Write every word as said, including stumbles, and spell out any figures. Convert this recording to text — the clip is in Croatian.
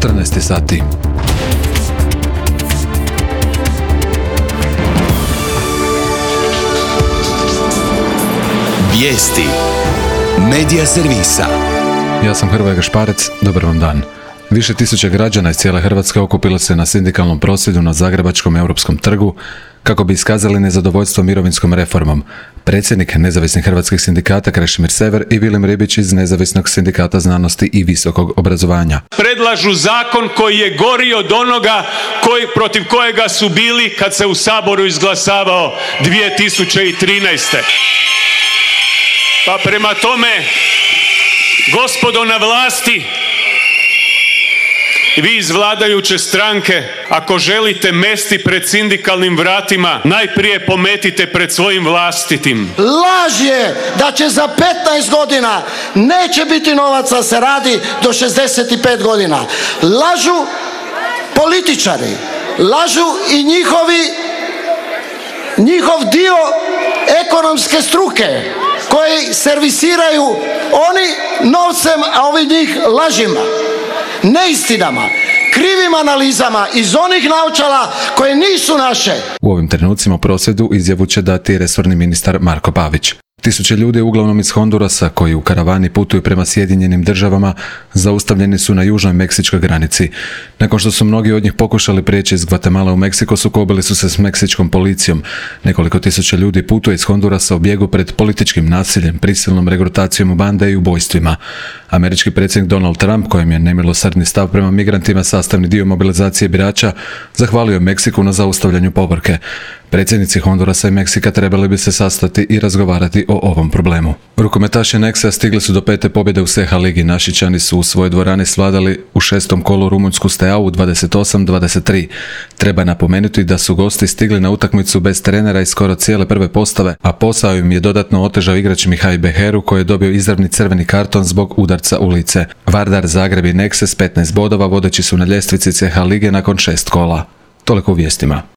četrnaest sati. Vijesti Medija servisa. Ja sam Hrvoje Gašparec, dobar vam dan. Više tisuća građana iz cijele Hrvatske okupilo se na sindikalnom prosvjedu na Zagrebačkom Europskom trgu kako bi iskazali nezadovoljstvo mirovinskom reformom. Predsjednik Nezavisnih hrvatskih sindikata Krešimir Sever i Vilim Ribić iz Nezavisnog sindikata znanosti i visokog obrazovanja. Predlažu zakon koji je gori od onoga koji, protiv kojega su bili kad se u Saboru izglasavao dvije tisuće trinaeste. Pa prema tome, gospodo na vlasti, vi iz vladajuće stranke, ako želite mesti pred sindikalnim vratima, najprije pometite pred svojim vlastitim. Laž je da će za petnaest godina neće biti novaca, se radi do šezdeset pet godina. Lažu političari, lažu i njihovi, njihov dio ekonomske struke koji servisiraju oni novcem, a ovi njih lažima, neistinama, krivim analizama iz onih naočala koje nisu naše. U ovim trenucima u prosvjedu izjavu će dati resorni ministar Marko Pavić. Tisuće ljudi, uglavnom iz Hondurasa, koji u karavani putuju prema Sjedinjenim državama, zaustavljeni su na južnoj meksičkoj granici. Nakon što su mnogi od njih pokušali prijeći iz Gvatemala u Meksiko, sukobili su se s meksičkom policijom. Nekoliko tisuća ljudi putuje iz Hondurasa u bijegu pred političkim nasiljem, prisilnom regrutacijom u bande i ubojstvima. Američki predsjednik Donald Trump, kojem je nemilosrdni stav prema migrantima sastavni dio mobilizacije birača, zahvalio je Meksiku na zaustavljanju povorke. Predsjednici Hondurasa i Meksika trebali bi se sastati i razgovarati o ovom problemu. Rukometaši Nexa stigli su do pete pobjede u S H ligi. Našičani su u svojoj dvorani svladali u šestom kolu rumunjsku Steaua dvadeset osam dvadeset tri. Treba napomenuti da su gosti stigli na utakmicu bez trenera i skoro cijele prve postave, a posao im je dodatno otežao igrač Mihaj Beheru, koji je dobio izravni crveni karton zbog udarca u lice. Vardar, Zagreb i Nexe s petnaest bodova vodeći su na ljestvici C H lige nakon šest kola. Toliko u vijestima.